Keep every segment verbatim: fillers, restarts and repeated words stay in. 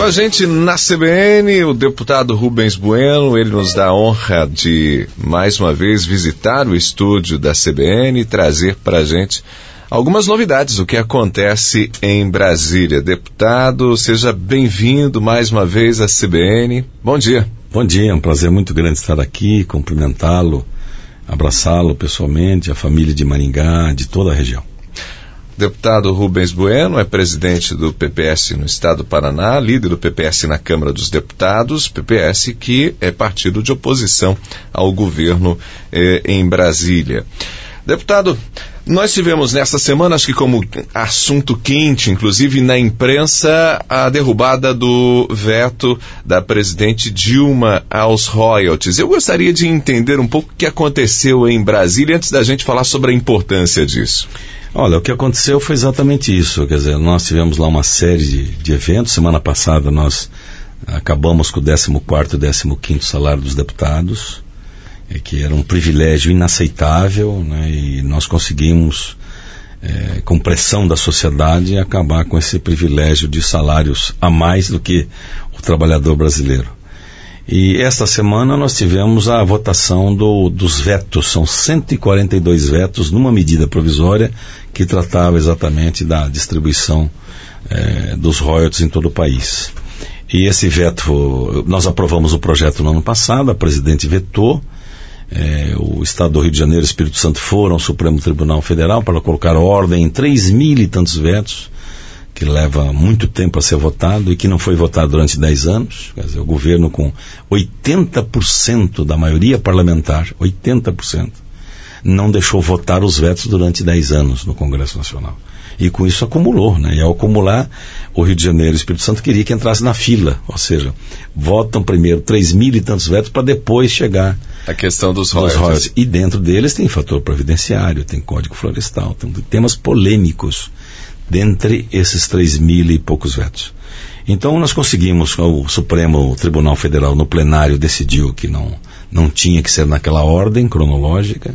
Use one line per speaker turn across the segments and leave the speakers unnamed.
a gente na C B N, o deputado Rubens Bueno. Ele nos dá a honra de, mais uma vez, visitar o estúdio da C B N e trazer para a gente algumas novidades do que acontece em Brasília. Deputado, seja bem-vindo mais uma vez à C B N. Bom dia.
Bom dia, é um prazer muito grande estar aqui, cumprimentá-lo, abraçá-lo pessoalmente, a família de Maringá, de toda a região.
Deputado Rubens Bueno é presidente do P P S no estado do Paraná, líder do P P S na Câmara dos Deputados, P P S que é partido de oposição ao governo eh, em Brasília. Deputado, nós tivemos nesta semana, acho que como assunto quente, inclusive na imprensa, a derrubada do veto da presidente Dilma aos royalties. Eu gostaria de entender um pouco o que aconteceu em Brasília antes da gente falar sobre a importância disso.
Olha, o que aconteceu foi exatamente isso, quer dizer, nós tivemos lá uma série de, de eventos. Semana passada nós acabamos com o décimo quarto e décimo quinto salário dos deputados, é, que era um privilégio inaceitável, né, e nós conseguimos, é, com pressão da sociedade, acabar com esse privilégio de salários a mais do que o trabalhador brasileiro. E esta semana nós tivemos a votação do, dos vetos, são cento e quarenta e dois vetos numa medida provisória que tratava exatamente da distribuição eh, dos royalties em todo o país. E esse veto, nós aprovamos o projeto no ano passado, a presidente vetou, eh, o Estado do Rio de Janeiro e o Espírito Santo foram ao Supremo Tribunal Federal para colocar ordem em três mil e tantos vetos, que leva muito tempo a ser votado e que não foi votado durante dez anos. Quer dizer, o governo com oitenta por cento da maioria parlamentar, oitenta por cento, não deixou votar os vetos durante dez anos no Congresso Nacional. E com isso acumulou, né? E ao acumular, o Rio de Janeiro e o Espírito Santo queria que entrasse na fila, ou seja, votam primeiro três mil e tantos vetos para depois chegar
a questão dos,
dos
royalties.
royalties. E dentro deles tem fator previdenciário, tem código florestal, tem temas polêmicos dentre esses três mil e poucos vetos. Então nós conseguimos, o Supremo Tribunal Federal no plenário decidiu que não, não tinha que ser naquela ordem cronológica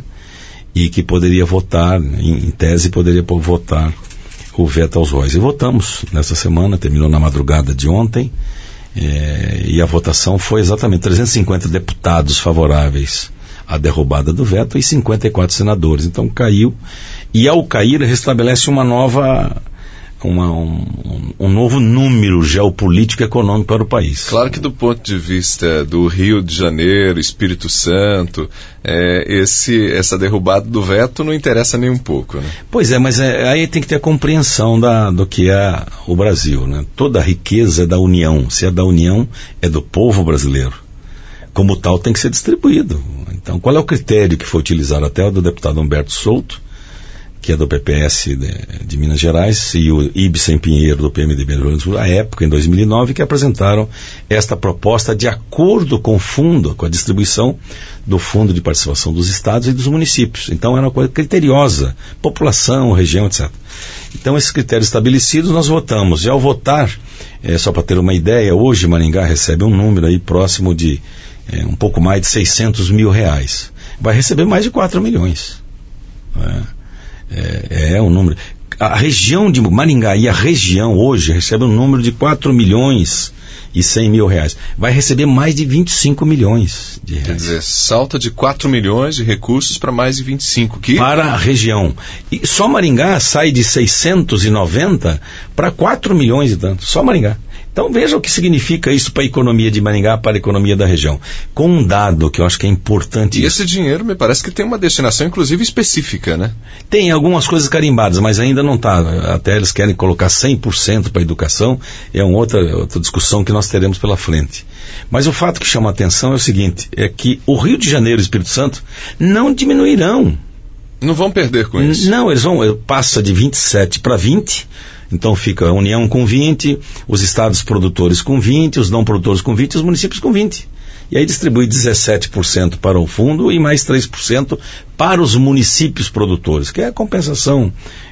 e que poderia votar, em, em tese poderia votar o veto aos royalties. E votamos nessa semana, terminou na madrugada de ontem, é, e a votação foi exatamente trezentos e cinquenta deputados favoráveis à derrubada do veto e cinquenta e quatro senadores. Então caiu, e ao cair restabelece uma nova, uma, um, um novo número geopolítico e econômico para o país.
Claro que do ponto de vista do Rio de Janeiro, Espírito Santo, é, esse, essa derrubada do veto não interessa nem um pouco, né?
Pois é, mas é, aí tem que ter a compreensão da, do que é o Brasil, né? Toda a riqueza é da União, se é da União, é do povo brasileiro. Como tal, tem que ser distribuído. Então, qual é o critério que foi utilizado até o do deputado Humberto Souto, que é do P P S de, de Minas Gerais, e o Ibsen Pinheiro, do P M D B, à época, em dois mil e nove, que apresentaram esta proposta de acordo com o fundo, com a distribuição do Fundo de Participação dos Estados e dos municípios. Então, era uma coisa criteriosa, população, região, etcétera. Então, esses critérios estabelecidos, nós votamos. E ao votar, é, só para ter uma ideia, hoje Maringá recebe um número aí próximo de É, um pouco mais de seiscentos mil reais. Vai receber mais de quatro milhões. É, é, é um número. A região de Maringá e a região hoje recebe um número de quatro milhões e cem mil reais. Vai receber mais de vinte e cinco milhões de reais.
Quer dizer, salta de quatro milhões de recursos para mais de vinte e cinco. Que...
Para a região. E só Maringá sai de seiscentos e noventa para quatro milhões e tanto. Só Maringá. Então veja o que significa isso para a economia de Maringá, para a economia da região. Com um dado que eu acho que é importante.
E esse dinheiro me parece que tem uma destinação inclusive específica, né?
Tem algumas coisas carimbadas, mas ainda não está. Até eles querem colocar cem por cento para a educação. É uma outra, outra discussão que nós teremos pela frente. Mas o fato que chama a atenção é o seguinte, é que o Rio de Janeiro e o Espírito Santo não diminuirão.
Não vão perder com isso?
Não, eles vão, passa de vinte e sete para vinte. Então fica a União com vinte, os estados produtores com vinte, os não produtores com vinte e os municípios com vinte. E aí distribui dezessete por cento para o fundo e mais três por cento para os municípios produtores, que é a compensação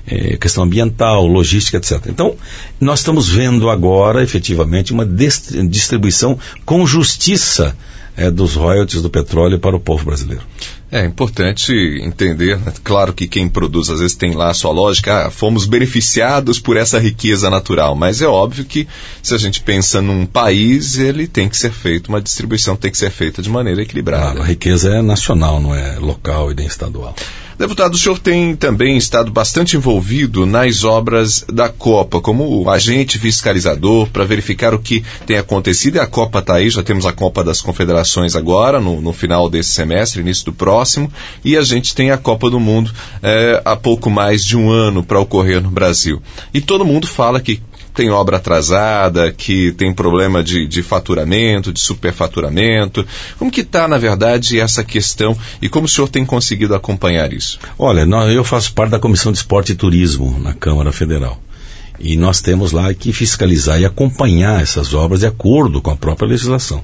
é, questão ambiental, logística, etcétera. Então, nós estamos vendo agora, efetivamente, uma distribuição com justiça é, dos royalties do petróleo para o povo brasileiro.
É importante entender, né? Claro que quem produz às vezes tem lá a sua lógica, ah, fomos beneficiados por essa riqueza natural, mas é óbvio que se a gente pensa num país, ele tem que ser feito, uma distribuição tem que ser feita de maneira equilibrada.
Claro, a riqueza é nacional, não é local e nem estadual.
Deputado, o senhor tem também estado bastante envolvido nas obras da Copa, como agente fiscalizador para verificar o que tem acontecido, e a Copa está aí, já temos a Copa das Confederações agora, no, no final desse semestre, início do próximo, e a gente tem a Copa do Mundo é, há pouco mais de um ano para ocorrer no Brasil. E todo mundo fala que tem obra atrasada, que tem problema de, de faturamento, de superfaturamento. Como que está, na verdade, essa questão e como o senhor tem conseguido acompanhar isso?
Olha, eu faço parte da Comissão de Esporte e Turismo na Câmara Federal. E nós temos lá que fiscalizar e acompanhar essas obras de acordo com a própria legislação.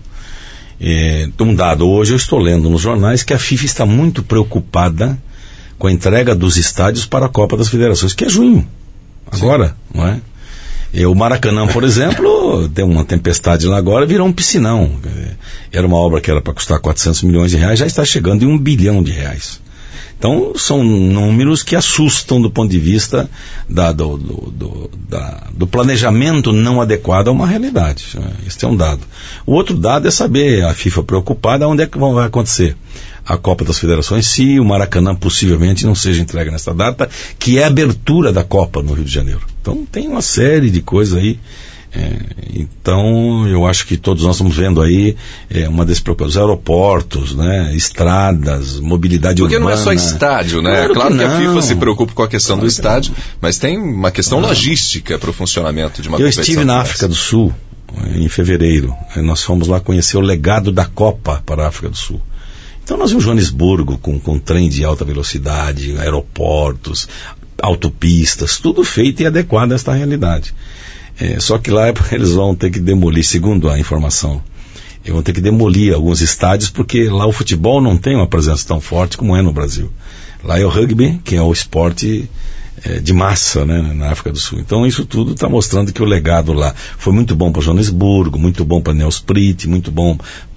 É, um dado, hoje eu estou lendo nos jornais que a FIFA está muito preocupada com a entrega dos estádios para a Copa das Federações, que é junho, agora, Sim. não é? O Maracanã, por exemplo, deu uma tempestade lá agora, virou um piscinão. Era uma obra que era para custar quatrocentos milhões de reais, já está chegando em um bilhão de reais. Então, são números que assustam do ponto de vista da, do, do, do, da, do planejamento não adequado a uma realidade. Esse é um dado. O outro dado é saber, a FIFA preocupada, onde é que vai acontecer a Copa das Federações, se o Maracanã possivelmente não seja entregue nesta data, que é a abertura da Copa no Rio de Janeiro. Então tem uma série de coisas aí. É, então eu acho que todos nós estamos vendo aí é, uma despreocupação, aeroportos, né, estradas, mobilidade
Porque
urbana.
Porque não é só estádio, né?
Claro,
claro que,
que
a FIFA se preocupa com a questão
claro
do estádio, mas tem uma questão não. logística para o funcionamento de uma
eu
competição.
Eu estive na África do Sul em fevereiro. Nós fomos lá conhecer o legado da Copa para a África do Sul. Então nós vimos Joanesburgo com, com trem de alta velocidade, aeroportos, autopistas, tudo feito e adequado a esta realidade. É, só que lá eles vão ter que demolir, segundo a informação, eles vão ter que demolir alguns estádios, porque lá o futebol não tem uma presença tão forte como é no Brasil. Lá é o rugby, que é o esporte é, de massa, né, na África do Sul. Então isso tudo está mostrando que o legado lá foi muito bom para Joanesburgo, muito bom para Nelspruit, muito bom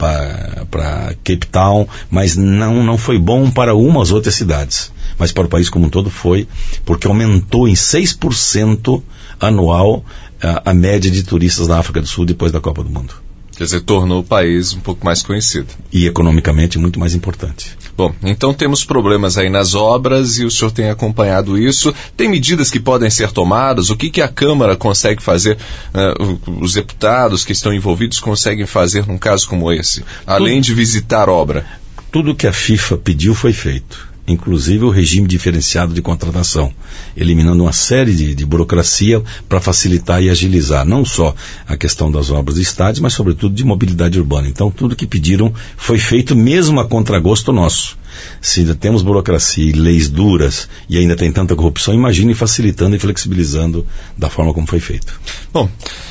para Cape Town, mas não, não foi bom para umas outras cidades. Mas para o país como um todo foi, porque aumentou em seis por cento anual a, a média de turistas na África do Sul depois da Copa do Mundo.
Quer dizer, tornou o país um pouco mais conhecido.
E economicamente muito mais importante.
Bom, então temos problemas aí nas obras e o senhor tem acompanhado isso. Tem medidas que podem ser tomadas? O que, que a Câmara consegue fazer, uh, os deputados que estão envolvidos conseguem fazer num caso como esse? Além tudo, de visitar a obra.
Tudo que a FIFA pediu foi feito. Inclusive o regime diferenciado de contratação, eliminando uma série de, de burocracia para facilitar e agilizar, não só a questão das obras de estádios, mas sobretudo de mobilidade urbana. Então tudo que pediram foi feito mesmo a contragosto nosso. Se ainda temos burocracia e leis duras e ainda tem tanta corrupção, imagine facilitando e flexibilizando da forma como foi feito.
Bom,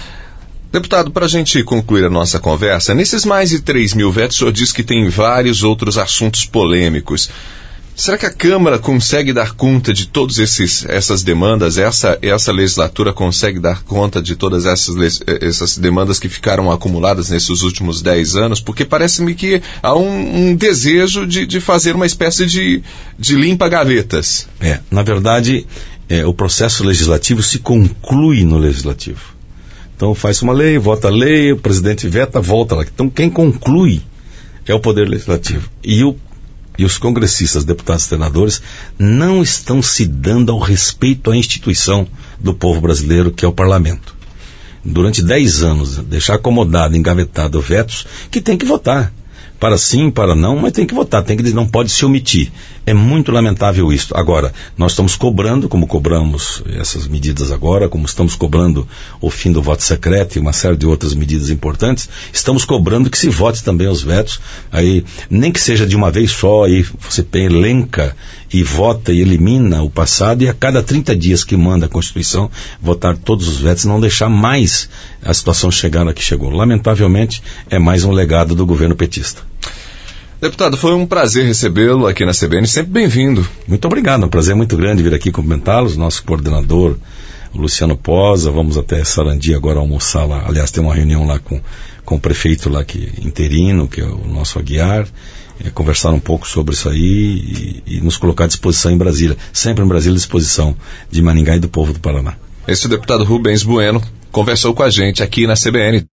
deputado, para a gente concluir a nossa conversa, nesses mais de três mil vetos, o senhor diz que tem vários outros assuntos polêmicos. Será que a Câmara consegue dar conta de todas essas demandas? Essa, essa legislatura consegue dar conta de todas essas, essas demandas que ficaram acumuladas nesses últimos dez anos? Porque parece-me que há um, um desejo de, de fazer uma espécie de, de limpa-gavetas.
É, na verdade, é, o processo legislativo se conclui no legislativo. Então faz uma lei, vota a lei, o presidente veta, volta lá. Então quem conclui é o Poder Legislativo. E o E os congressistas, deputados e senadores não estão se dando ao respeito à instituição do povo brasileiro, que é o parlamento. Durante dez anos, deixar acomodado, engavetado vetos, que tem que votar. Para sim, para não, mas tem que votar, tem que, não pode se omitir. É muito lamentável isso. Agora, nós estamos cobrando, como cobramos essas medidas agora, como estamos cobrando o fim do voto secreto e uma série de outras medidas importantes, estamos cobrando que se vote também os vetos, aí, nem que seja de uma vez só, aí você elenca e vota e elimina o passado, e a cada trinta dias que manda a Constituição, votar todos os vetos, não deixar mais a situação chegar a que chegou. Lamentavelmente, é mais um legado do governo petista.
Deputado, foi um prazer recebê-lo aqui na C B N, sempre bem-vindo.
Muito obrigado, é um prazer muito grande vir aqui cumprimentá-los, nosso coordenador, o Luciano Posa. Vamos até Sarandi agora almoçar lá, aliás, tem uma reunião lá com, com o prefeito lá que, interino, que é o nosso Aguiar, é, conversar um pouco sobre isso aí e, e nos colocar à disposição em Brasília, sempre em Brasília à disposição de Maringá e do povo do Paraná.
Esse é o deputado Rubens Bueno conversou com a gente aqui na C B N.